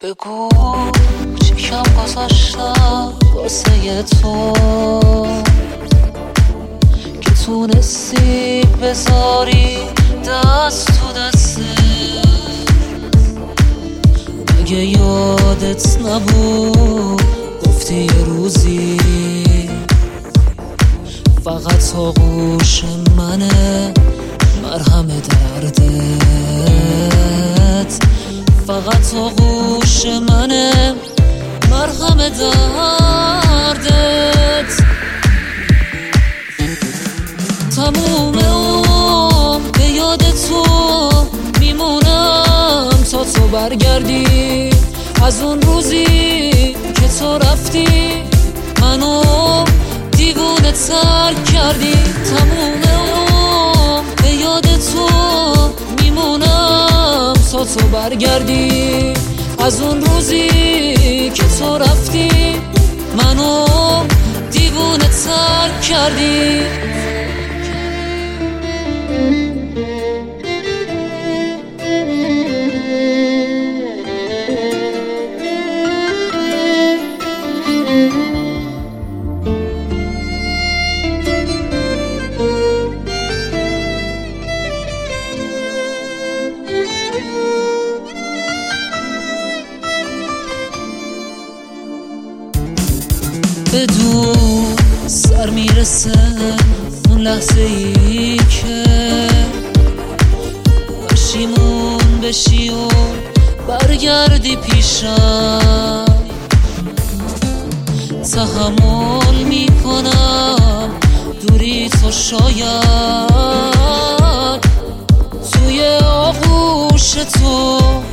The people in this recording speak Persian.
بگو چی کم گذاشتم واسه تو که تونستی بذاری دست تو دسته. مگه یادت نبود گفتی یه روزی فقط آغوش منه مرهم دردت، فقط آغوش منه مرهم دردت. تموم عمر به یاد تو میمونم تا تو برگردی، از اون روزی که تو رفتی منو دیوونه تر کردی. تموم عمر به یاد تو میمونم تا تو برگردی، از اون روزی که تو رفتی منو دیوونه تر کردی. بدون سر میرسه اون لحظه ای که پشیمون بشی و برگردی پیشم. تحمل میکنم دوری تو شاید توی آغوش تو